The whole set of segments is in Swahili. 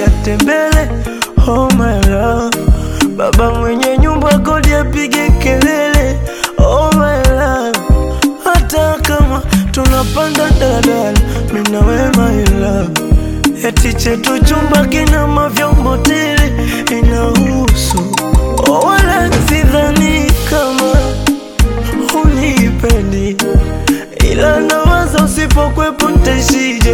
atembele. Oh my love, baba mwenye nyumba kodi apige kelele. Oh my love, hata kama tunapanda daladala, mimi na wewe my love. Eti chetu chumba kina mavyombo tele, inahusu. Oh wala sidhani kama unipendi, ila nawaza usipokwepo ntaishije.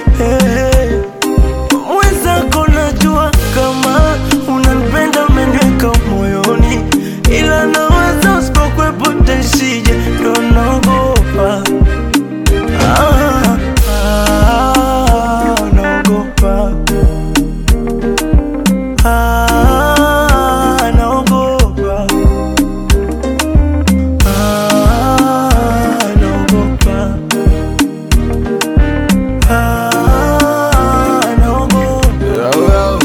Mwenzako najua kama unanipenda, umeniweka moyoni, ila nawaza usipokwepo ntaishije. Ndo naogopa, naogopa, naogopa, naogopa, naogopa.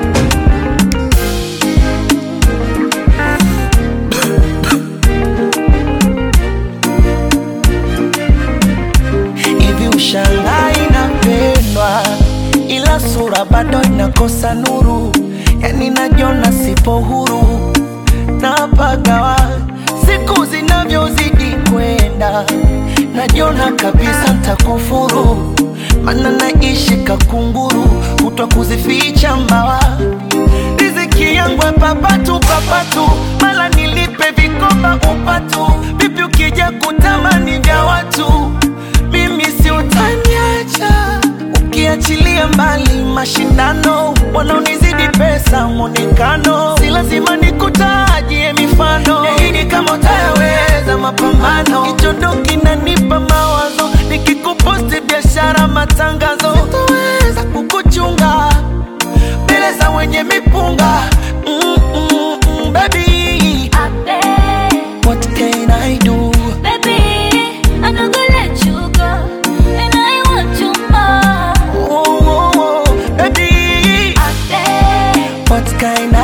Hivi ushangai inapendwa, ila sura bado inakosa nuru. Yani najiona sipo huru, napagawa siku zinavyozidi kwenda. Najiona kabisa ntakufuru, mana naishi kakunguru, kutwa kuzificha mbawa. Riziki yangu papatu papatu, mala nilipe vikoba upatu. Vipi ukija kutamani vya watu, mimi si utaniacha. Ukiachilia mbali mashindano, wanaonizidi pesa mwonekano, si lazima nikutajie mifano. Nahidi kama utayaweza mapambano, kichondo kinanipa mawazo. Nikikuposti biashara matangazo, sitaweza kukuchunga mbele za wenye mipunga. Baby, what can I do? Baby, I'm not gonna let you go, and I want you more. Baby, what kind